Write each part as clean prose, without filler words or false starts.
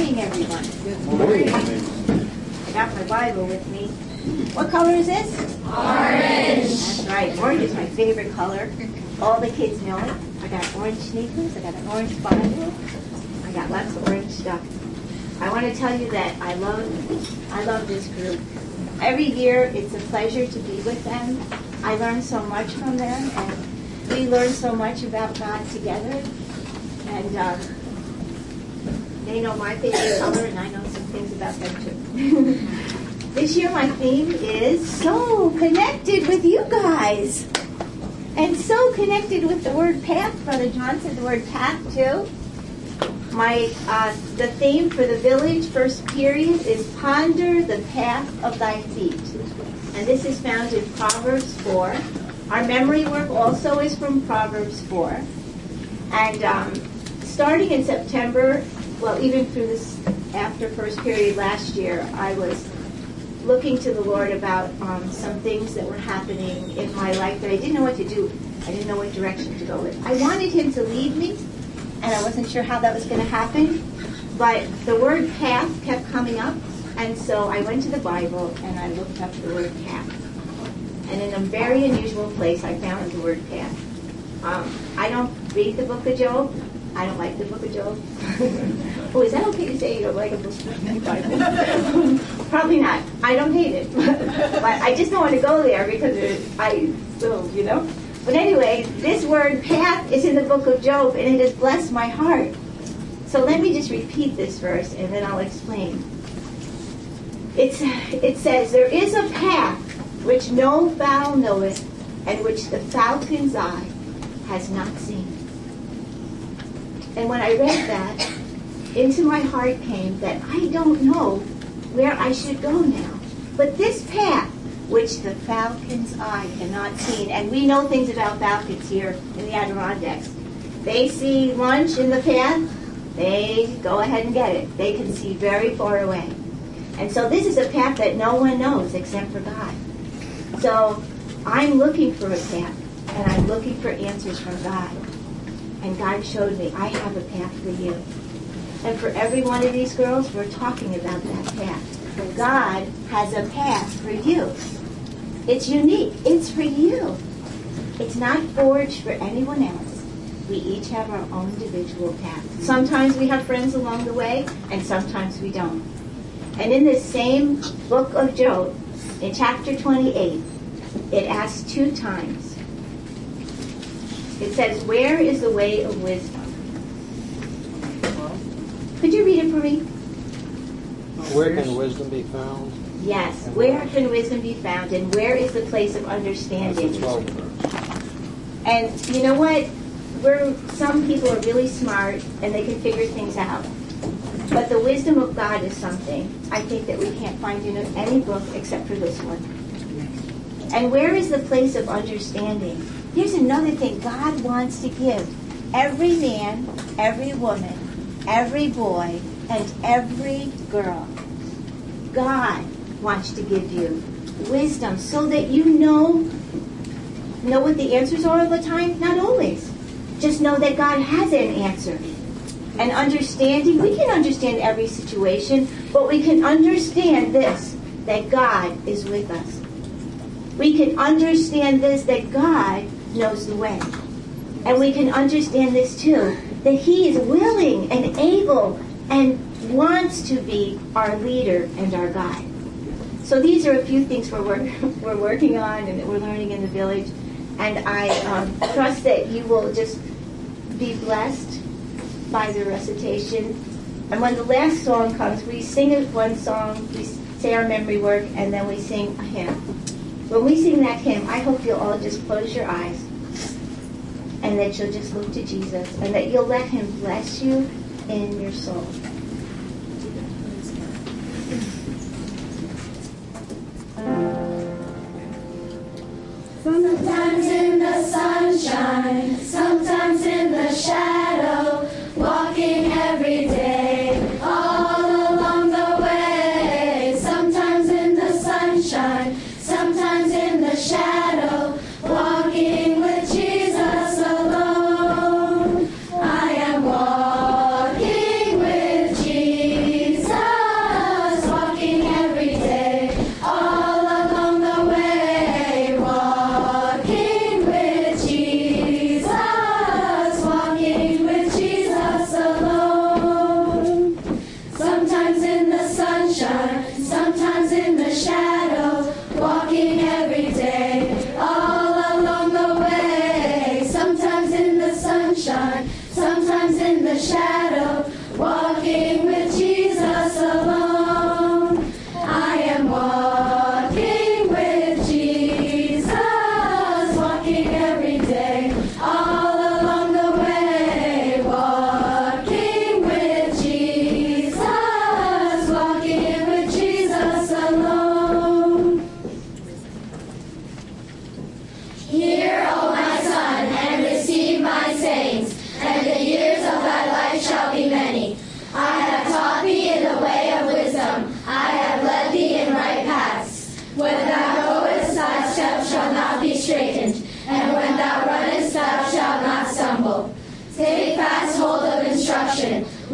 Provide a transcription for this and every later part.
morning, everyone. Good morning. I got my Bible with me. What color is this? Orange. That's right. Orange is my favorite color. All the kids know it. I got orange sneakers. I got an orange Bible. I got lots of orange stuff. I want to tell you that I love this group. Every year, it's a pleasure to be with them. I learn so much from them, and we learn so much about God together. And they know my favorite color, and I know some things about them too. This year, my theme is so connected with you guys, and so connected with the word path. Brother John said the word path too. The theme for the village first period is ponder the path of thy feet. And this is found in Proverbs 4. Our memory work also is from Proverbs 4. And starting in September, well, even through this after first period last year, I was looking to the Lord about some things that were happening in my life that I didn't know what to do. I didn't know what direction to go with. I wanted him to lead me, and I wasn't sure how that was going to happen. But the word path kept coming up, and so I went to the Bible and I looked up the word path. And in a very unusual place, I found the word path. I don't read the book of Job. I don't like the book of Job. Oh, is that okay to say you don't like a book of the Bible? Probably not. I don't hate it. But I just don't want to go there because I still, But anyway, this word path is in the book of Job, and it has blessed my heart. So let me just repeat this verse, and then I'll explain. It says, there is a path which no fowl knoweth, and which the falcon's eye has not seen. And when I read that, into my heart came that I don't know where I should go now. But this path, which the falcon's eye cannot see, and we know things about falcons here in the Adirondacks. They see lunch in the path, they go ahead and get it. They can see very far away. And so this is a path that no one knows except for God. So I'm looking for a path, and I'm looking for answers from God. And God showed me, I have a path for you. And for every one of these girls, we're talking about that path. God has a path for you. It's unique. It's for you. It's not forged for anyone else. We each have our own individual path. Sometimes we have friends along the way, and sometimes we don't. And in this same book of Job, in chapter 28, it asks 2 times. It says, where is the way of wisdom? Could you read it for me? Where can wisdom be found? Yes. Where can wisdom be found, and where is the place of understanding? That's the 12th verse. And you know what? Some people are really smart, and they can figure things out. But the wisdom of God is something I think that we can't find in any book except for this one. And where is the place of understanding? Here's another thing God wants to give every man, every woman, every boy, and every girl. God wants to give you wisdom so that you know what the answers are all the time? Not always. Just know that God has an answer. And understanding, we can understand every situation, but we can understand this, that God is with us. We can understand this, that God knows the way. And we can understand this too, that He is willing and able and wants to be our leader and our guide. So these are a few things we're working on and that we're learning in the village. And I trust that you will just be blessed by the recitation. And when the last song comes, we sing one song, we say our memory work, and then we sing a hymn. When we sing that hymn, I hope you'll all just close your eyes and that you'll just look to Jesus and that you'll let Him bless you in your soul. Sometimes in the sunshine, sometimes in the shadow, walking every day, all along the way. Sometimes in the sunshine, sometimes in the shadow, walking with Jesus alone. I am walking with Jesus.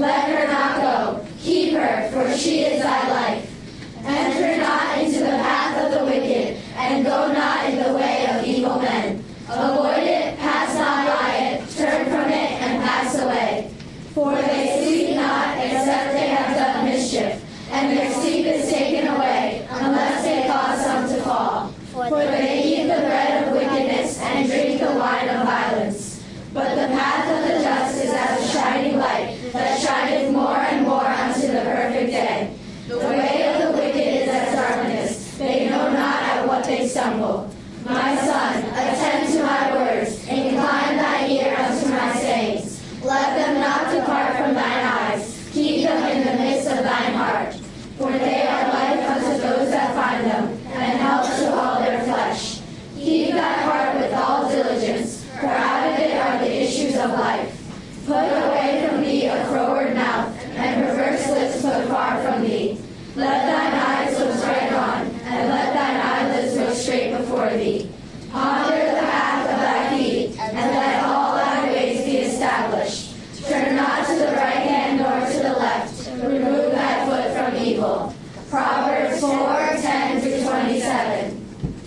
Let her not go. Keep her, for she is thy life. Enter not into the path of the wicked, and go not in the way of evil men. Avoid it, pass not by it, turn from it, and pass away. For they sleep not, except they have done mischief, and their sleep is taken away, unless they cause some to fall. For they eat the bread of wickedness, and drink the wine of violence. But the path of the just is as a shining light, that shineth more and more unto the perfect day. The way of the wicked is as darkness, they know not at what they stumble. My son, attend to my words, incline thine ear unto my sayings. Let them not depart from thine eyes, keep them in the midst of thine heart. For they are life unto those that find them, and health to all their flesh. Keep thy heart with all diligence, for out of it are the issues of life. Put away from thee a froward mouth, and perverse lips put far from thee. Let thine eyes look straight on, and let thine eyelids look straight before thee. Ponder the path of thy feet, and let all thy ways be established. Turn not to the right hand nor to the left. Remove thy foot from evil. Proverbs 4:10-27.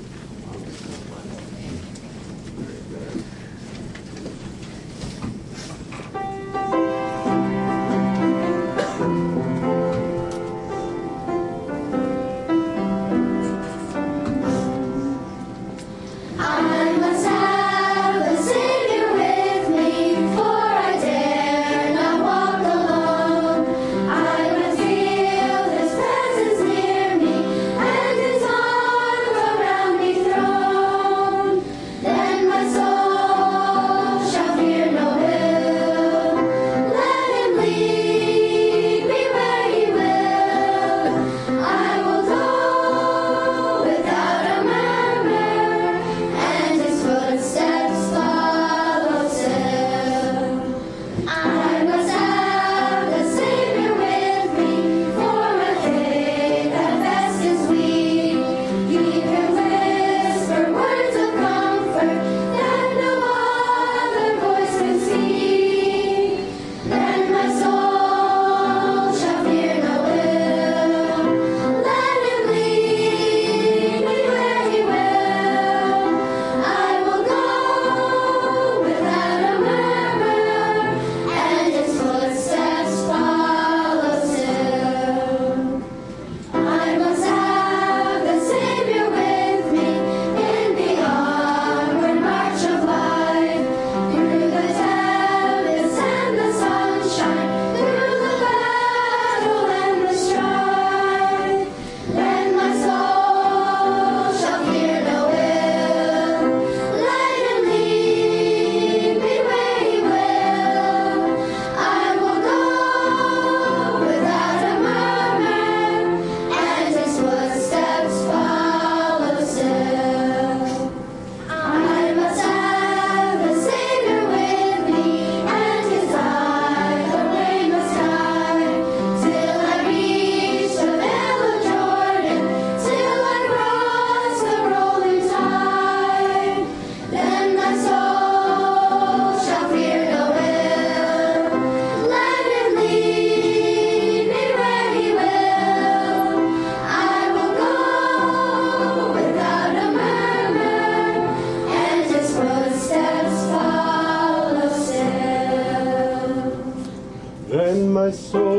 My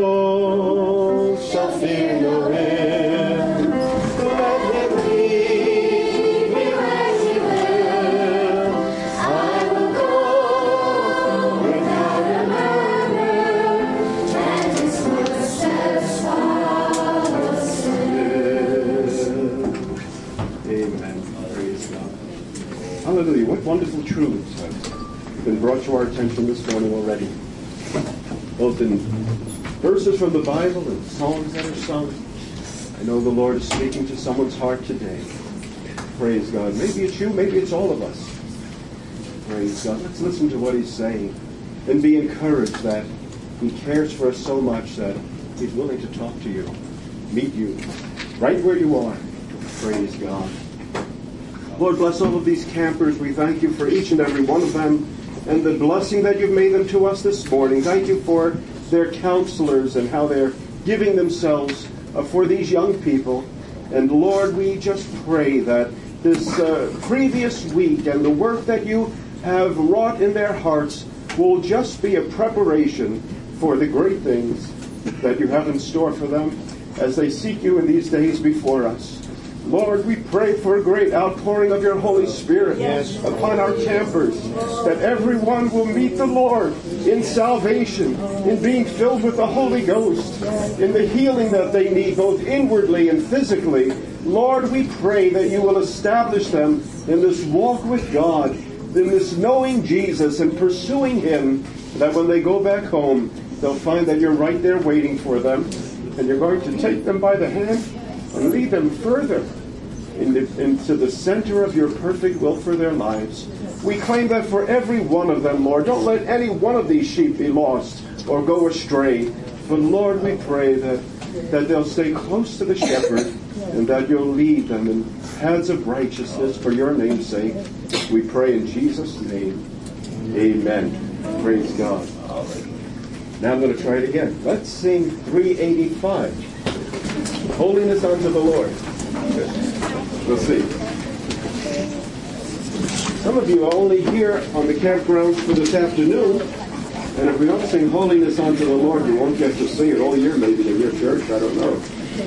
soul shall fear no ill. Let him lead me where he will. I will go without a murmur, and his footsteps follow still. Amen. Praise God. Hallelujah. What wonderful truths have been brought to our attention this morning already. Both in verses from the Bible and songs that are sung. I know the Lord is speaking to someone's heart today. Praise God. Maybe it's you, maybe it's all of us. Praise God. Let's listen to what He's saying and be encouraged that He cares for us so much that He's willing to talk to you, meet you, right where you are. Praise God. Lord, bless all of these campers. We thank you for each and every one of them and the blessing that you've made them to us this morning. Thank you for their counselors and how they're giving themselves for these young people. And Lord, we just pray that this previous week and the work that you have wrought in their hearts will just be a preparation for the great things that you have in store for them as they seek you in these days before us. Lord, we pray for a great outpouring of your Holy Spirit upon our campers, that everyone will meet the Lord in salvation, in being filled with the Holy Ghost, in the healing that they need, both inwardly and physically. Lord, we pray that you will establish them in this walk with God, in this knowing Jesus and pursuing him, that when they go back home, they'll find that you're right there waiting for them, and you're going to take them by the hand and lead them further into the center of your perfect will for their lives. We claim that for every one of them, Lord. Don't let any one of these sheep be lost or go astray. But Lord, we pray that they'll stay close to the shepherd and that you'll lead them in paths of righteousness for your name's sake. We pray in Jesus' name. Amen. Praise God. Now I'm going to try it again. Let's sing 385. Holiness unto the Lord. We'll see. Some of you are only here on the campgrounds for this afternoon, and if we don't sing Holiness unto the Lord, you won't get to sing it all year maybe in your church. I don't know.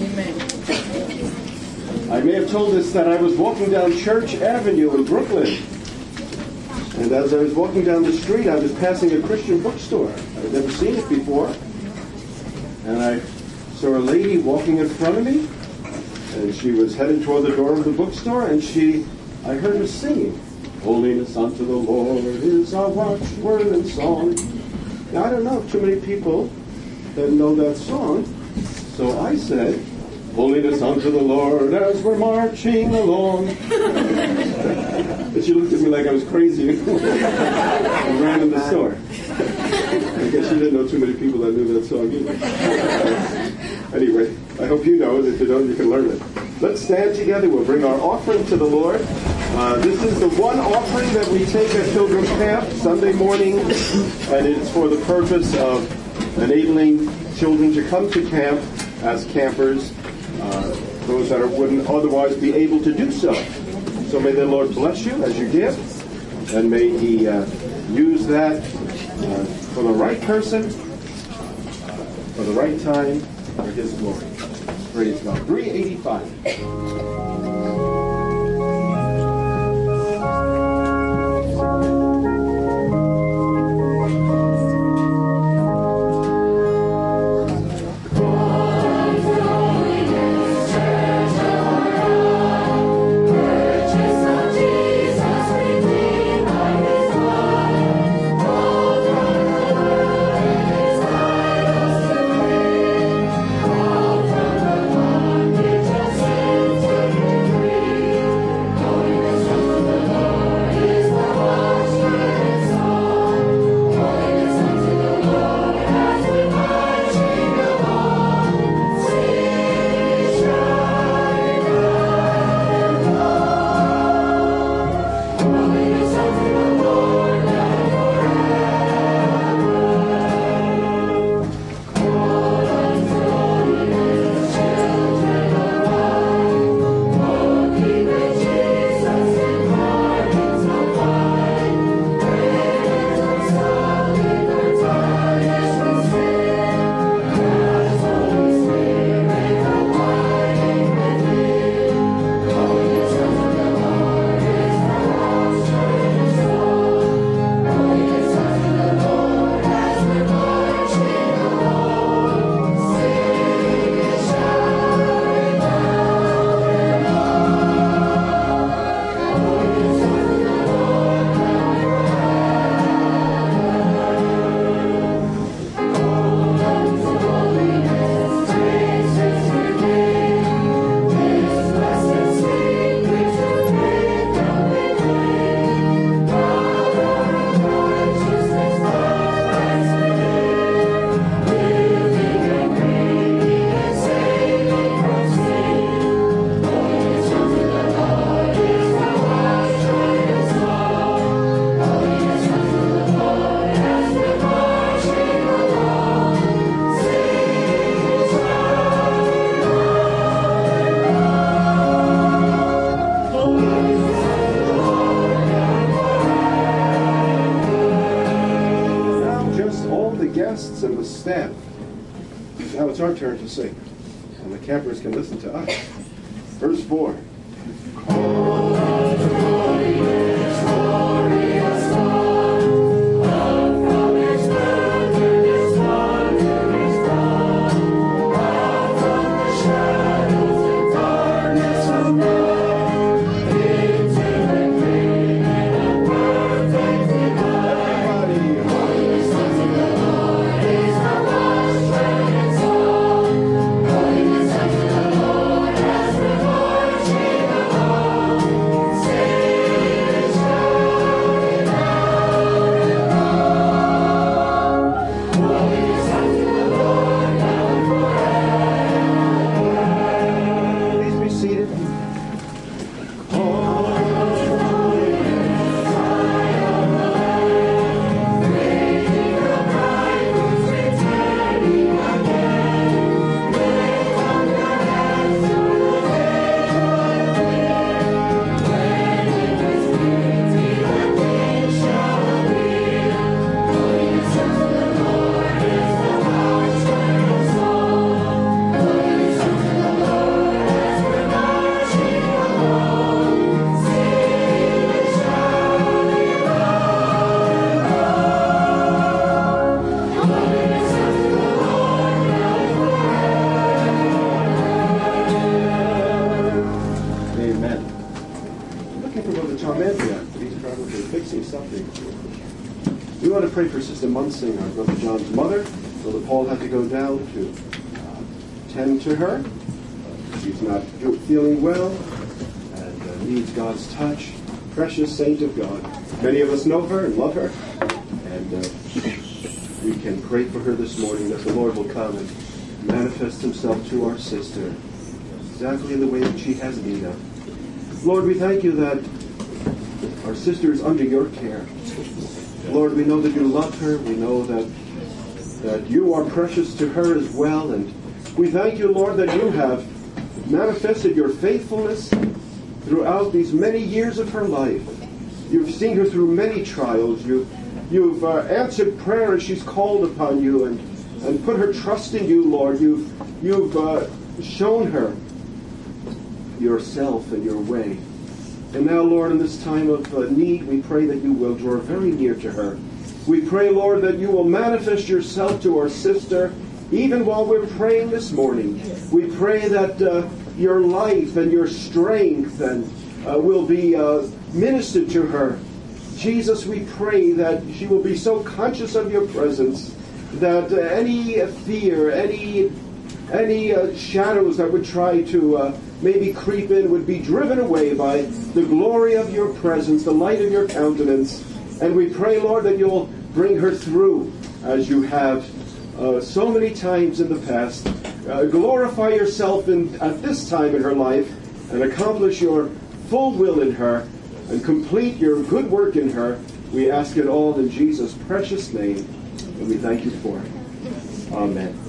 I may have told us that I was walking down Church Avenue in Brooklyn, and as I was walking down the street, I was passing a Christian bookstore. I'd never seen it before, and I saw a lady walking in front of me, and she was headed toward the door of the bookstore, and I heard her singing, Holiness unto the Lord is our watchword and song. Now, I don't know too many people that know that song, so I said, Holiness unto the Lord as we're marching along. And she looked at me like I was crazy and ran in the store. I guess she didn't know too many people that knew that song either. Anyway, I hope you know it. If you don't, you can learn it. Let's stand together. We'll bring our offering to the Lord. This is the one offering that we take at Pilgrim Camp Sunday morning, and it's for the purpose of enabling children to come to camp as campers, those that wouldn't otherwise be able to do so. So may the Lord bless you as you give, and may he use that for the right person, for the right time, for his glory. Praise God. 385. Thank you. Now it's our turn to sing, and the campers can listen to us. Verse 4. We want to pray for Sister Munsing, our Brother John's mother. Brother Paul had to go down to tend to her. She's not feeling well and needs God's touch. Precious saint of God. Many of us know her and love her. And we can pray for her this morning that the Lord will come and manifest himself to our sister exactly in the way that she has need of. Lord, we thank you that our sister is under your care. Lord, we know that you love her. We know that you are precious to her as well. And we thank you, Lord, that you have manifested your faithfulness throughout these many years of her life. You've seen her through many trials. You've answered prayer as she's called upon you and put her trust in you, Lord. You've shown her yourself and your way. And now, Lord, in this time of need, we pray that you will draw very near to her. We pray, Lord, that you will manifest yourself to our sister, even while we're praying this morning. We pray that your life and your strength will be ministered to her. Jesus, we pray that she will be so conscious of your presence that any fear, any shadows that would try to maybe creep in would be driven away by the glory of your presence, the light of your countenance. And we pray, Lord, that you'll bring her through as you have so many times in the past. Glorify yourself at this time in her life and accomplish your full will in her and complete your good work in her. We ask it all in Jesus' precious name, and we thank you for it. Amen.